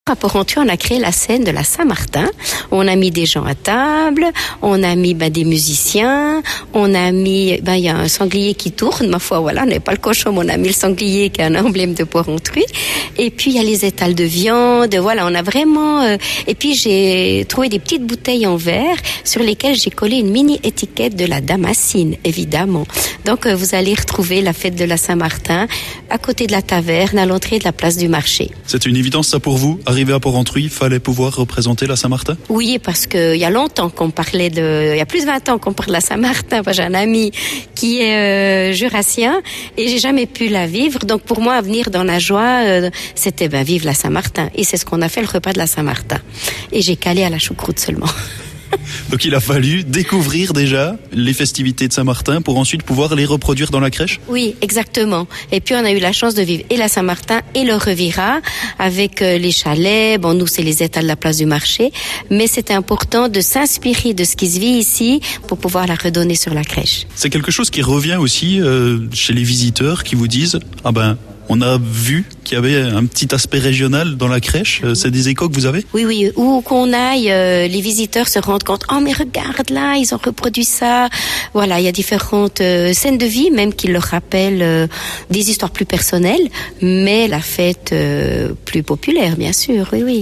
À Porrentruy, on a créé la scène de la Saint-Martin. On a mis des gens à table, on a mis des musiciens, on a mis, il y a un sanglier qui tourne, ma foi, voilà, on n'est pas le cochon, mais on a mis le sanglier qui est un emblème de Porrentruy. Et puis il y a les étals de viande, voilà, on a vraiment. Et puis j'ai trouvé des petites bouteilles en verre sur lesquelles j'ai collé une mini étiquette de la Damascine, évidemment. Donc vous allez retrouver la fête de la Saint-Martin à côté de la taverne, à l'entrée de la place du marché. C'est une évidence ça pour vous? Arrivé à Porrentruy, fallait pouvoir représenter la Saint-Martin? Oui, parce que il y a longtemps qu'on parlait il y a plus de 20 ans qu'on parle de la Saint-Martin. J'ai un ami qui est jurassien et j'ai jamais pu la vivre. Donc pour moi, venir dans la joie, c'était vivre la Saint-Martin. Et c'est ce qu'on a fait, le repas de la Saint-Martin. Et j'ai calé à la choucroute seulement. Donc il a fallu découvrir déjà les festivités de Saint-Martin pour ensuite pouvoir les reproduire dans la crèche? Oui, exactement. Et puis on a eu la chance de vivre et la Saint-Martin et le Revirat avec les chalets. Bon, nous c'est les étals de la place du marché, mais c'était important de s'inspirer de ce qui se vit ici pour pouvoir la redonner sur la crèche. C'est quelque chose qui revient aussi chez les visiteurs qui vous disent on a vu qu'il y avait un petit aspect régional dans la crèche. C'est des échos que vous avez? Oui. Où qu'on aille, les visiteurs se rendent compte. Oh, mais regarde là, ils ont reproduit ça. Voilà, il y a différentes scènes de vie, même qui leur rappellent des histoires plus personnelles, mais la fête plus populaire, bien sûr. Oui.